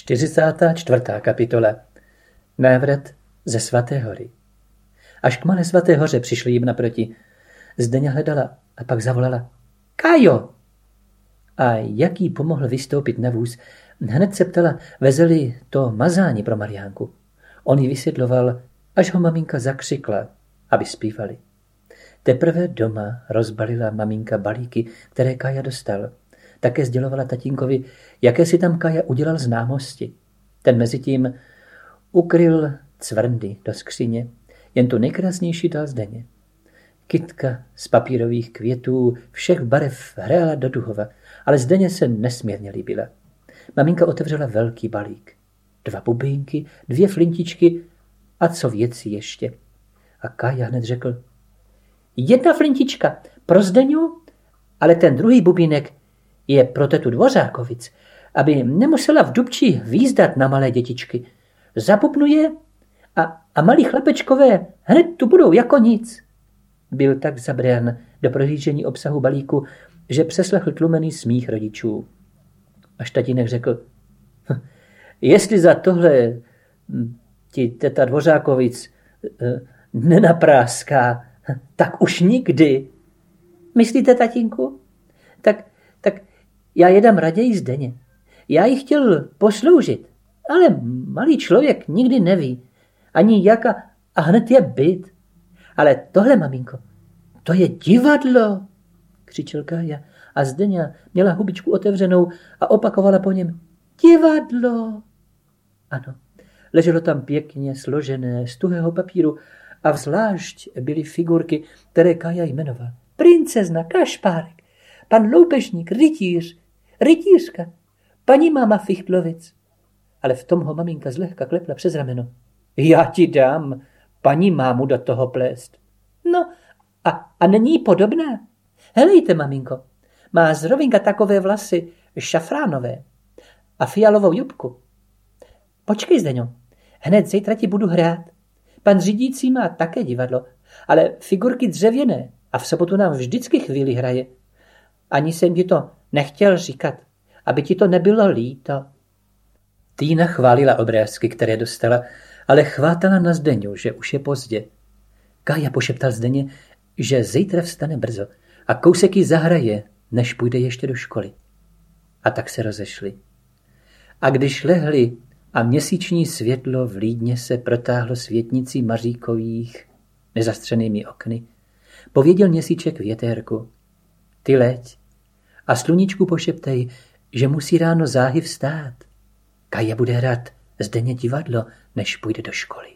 44. kapitola. Návrat ze Svaté hory. Až k malé Svaté hoře přišli jim naproti. Zdeňa hledala a pak zavolala. Kájo! A jak jí pomohl vystoupit na vůz, hned se ptala, vezeli to mazání pro Mariánku. On ji vysvětloval, až ho maminka zakřikla, aby zpívali. Teprve doma rozbalila maminka balíky, které Kája dostal. Také sdělovala tatínkovi, jaké si tam Kája udělal známosti. Ten mezitím ukryl cvrndy do skříně, jen tu nejkrásnější dal Zdeně. Kytka z papírových květů všech barev hrála do duhova, ale Zdeně se nesmírně líbila. Maminka otevřela velký balík. 2 bubínky, 2 flintičky a co věci ještě. A Kája hned řekl, 1 flintička pro Zdeňu, ale ten druhý bubínek je pro tetu Dvořákovic, aby nemusela v Dubči výzdat na malé dětičky. Zapupnu je a malí chlapečkové hned tu budou jako nic. Byl tak zabrán do prohlížení obsahu balíku, že přeslechl tlumený smích rodičů. Až tatínek řekl, jestli za tohle ti teta Dvořákovic nenapráská, tak už nikdy. Myslíte, tatínku? Tak já jedám raději Zdeně. Já jí chtěl posloužit, ale malý člověk nikdy neví. Ani jak a hned je byt. Ale tohle, maminko, to je divadlo, křičel Kája a Zdeňa měla hubičku otevřenou a opakovala po něm. Divadlo. Ano, leželo tam pěkně složené z tuhého papíru a zvlášť byly figurky, které Kája jmenoval. Princezna, Kašpárek, pan Loupežník, rytíř, rytířka, paní máma Fichtlovic. Ale v tom ho maminka zlehka klepla přes rameno. Já ti dám paní mámu do toho plést. No a není podobná? Helejte, maminko, má zrovinka takové vlasy šafránové a fialovou jubku. Počkej, Zdeňo, hned zítra ti budu hrát. Pan řídící má také divadlo, ale figurky dřevěné a v sobotu nám vždycky chvíli hraje. Ani jsem ti to nechtěl říkat, aby ti to nebylo líto. Týna chválila obrázky, které dostala, ale chvátala na Zdeňu, že už je pozdě. Kája pošeptal Zdeně, že zítra vstane brzo a kousek jí zahraje, než půjde ještě do školy. A tak se rozešli. A když lehli a měsíční světlo v Lídně se protáhlo světnicí Maříkových nezastřenými okny, pověděl měsíček větérku. Ty leď a sluníčku pošeptej, že musí ráno záhy vstát. Kája bude hrát Zdeně divadlo, než půjde do školy.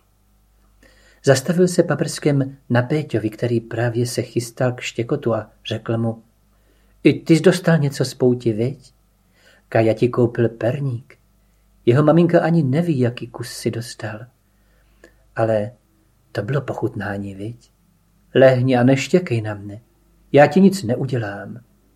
Zastavil se paprskem na Péťovi, který právě se chystal k štěkotu a řekl mu, i ty jsi dostal něco z pouti, viď? Kája ti koupil perník. Jeho maminka ani neví, jaký kus si dostal. Ale to bylo pochutnání, viď? Lehni a neštěkej na mne. Já ti nic neudělám.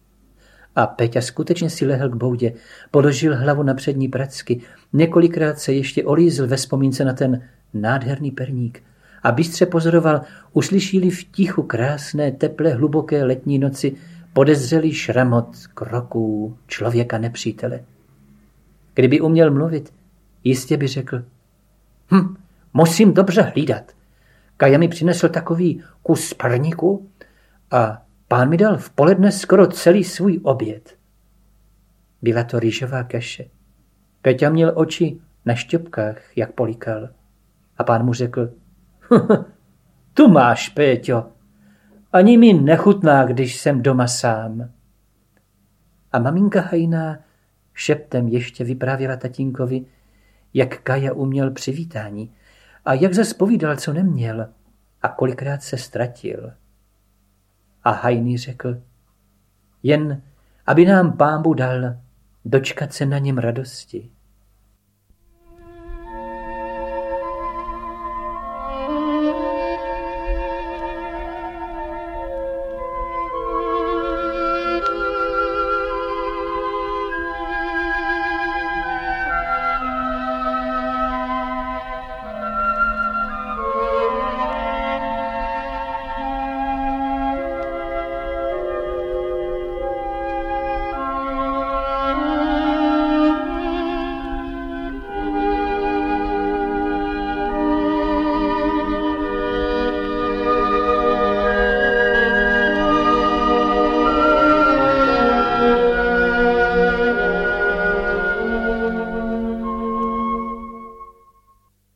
A Péťa skutečně si lehl k boudě, položil hlavu na přední pracky, několikrát se ještě olízl ve vzpomínce na ten nádherný perník a bystře pozoroval, uslyší-li v tichu krásné, teplé, hluboké letní noci podezřelý šramot kroků člověka nepřítele. Kdyby uměl mluvit, jistě by řekl, musím dobře hlídat. Kája mi přinesl takový kus perníku a pán mi dal v poledne skoro celý svůj oběd. Byla to rýžová kaše. Peťa měl oči na šťopkách, jak políkal. A pán mu řekl, tu máš, Péťo, ani mi nechutná, když jsem doma sám. A maminka hajná šeptem ještě vyprávěla tatínkovi, jak Kája uměl přivítání a jak zas povídal, co neměl a kolikrát se ztratil. A hajný řekl, jen aby nám pán Bůh dal dočkat se na něm radosti.